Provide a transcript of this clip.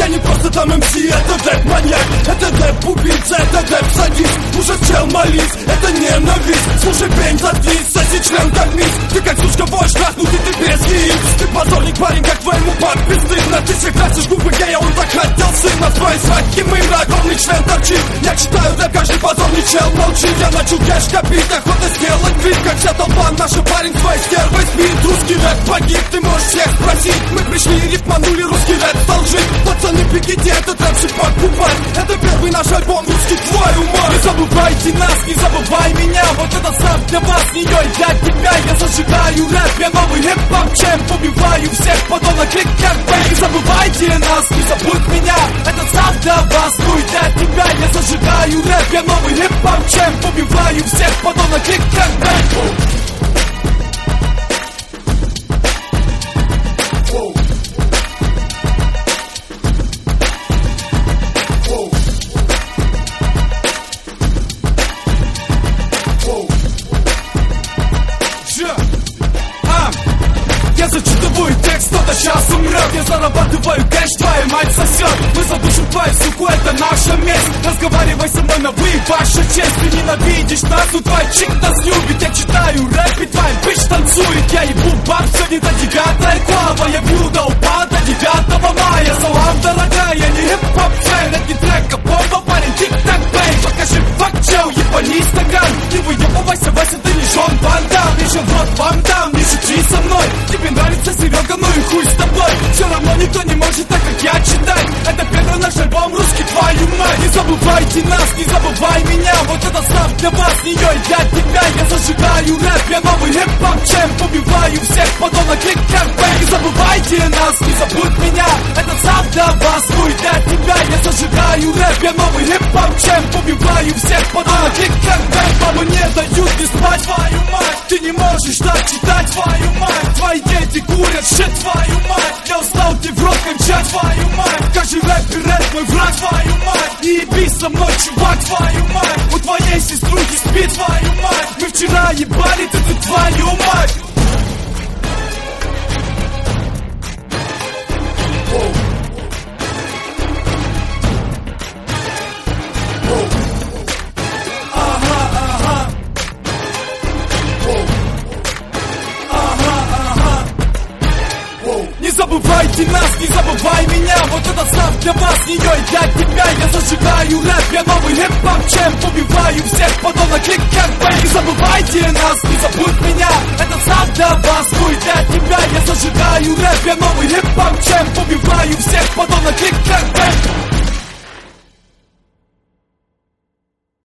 Я не просто там МС, это дэп-маньяк, это дэп-убийца, это дэп-садист. Ужас, чел, молись, это ненависть. Слушай, пень, заткнись, соси член, кормись. Ты как сучка воешь, трахнутый, ты без яиц. Ты позорник, парень, как твоему папе стыдно. Ты все красишь губы гея, он так хотел сына. В твоей свадьбе мыра, огромный член торчит. Я читаю рэп, каждый позорный чел молчит. Я начал кэш копить, охота сделать клип. Как вся толпа, наша парень твоей стервой спит. Русский рэп погиб, ты можешь всех спросить. Мы пришли и рифманули, русский рэп стал жить. Пацаны, бегите, этот рэп покупать. Это первый наш альбом, русский, твою мать. Не забывайте нас, не забывай меня. Вот это сам для вас, не я для тебя. Я зажигаю рэп, я новый хип-хоп чемп. Убиваю всех, подонок, клик как бэй. Не забывайте нас, не забудь меня. Это сам для вас, ну и для тебя. Я зажигаю рэп, я новый хип-хоп чемп. Убиваю всех, подонок, клик как бэй. Я зачитываю текст, кто-то сейчас умрет. Я зарабатываю кэш, твоя мать сосет. Мы задушим твою суку, это наша месть. Разговаривай со мной на вы, ваша честь. Ты ненавидишь нас, но твой чик нас любит. Я читаю рэп, и твоя бич танцует. Я ебу баб, сегодня до 9 клава. Я бью до упа до 9 мая. Салам, дорогая, не хип-хоп фэн. Это не трек, а бомба, парень, тик-так бэй. Покажи факт, чел, ебани стакан. Не выебывайся, Вася, ты не Жон Ван Дам. Не жен в рот вам дам, не шути со мной. Тебе нравится Серега, ну и хуй с тобой. Все равно никто не может так, как я читать. Это первый наш альбом, русский, твою мать. Не забывайте нас, не забывай меня. Вот это сам для вас, не я и для тебя. Я зажигаю рэп, я новый хип-хоп чемп. Убиваю всех, подонок, клик как бэй. Не забывайте нас, не забудь меня. Это сам для вас, ну и для тебя. Я зажигаю рэп, я новый хип-хоп чемп. Убиваю всех, подонок, клик как бэй. Мамы не дают не спать, твою мать. Ты не можешь так читать, твою мать. Твои дети курят, shit, твою мать. Я устал тебе в рот кончать, твою мать. Каждый рэп мой враг, твою мать. Не еби со мной, чувак, твою мать. У твоей сеструхи спит, твою мать. Мы вчера ебали, ты твою мать. Не забывайте нас, не забывай меня. Вот это сам для вас, не я и для тебя. Я зажигаю рэп, я новый хип-хоп чемп. Убиваю всех, подонок, клик как бэй. Не забывайте нас, не забудь меня. Это сам для вас, ну и для тебя. Я зажигаю рэп, я новый хип-хоп чемп. Убиваю всех, подонок, клик как бэй.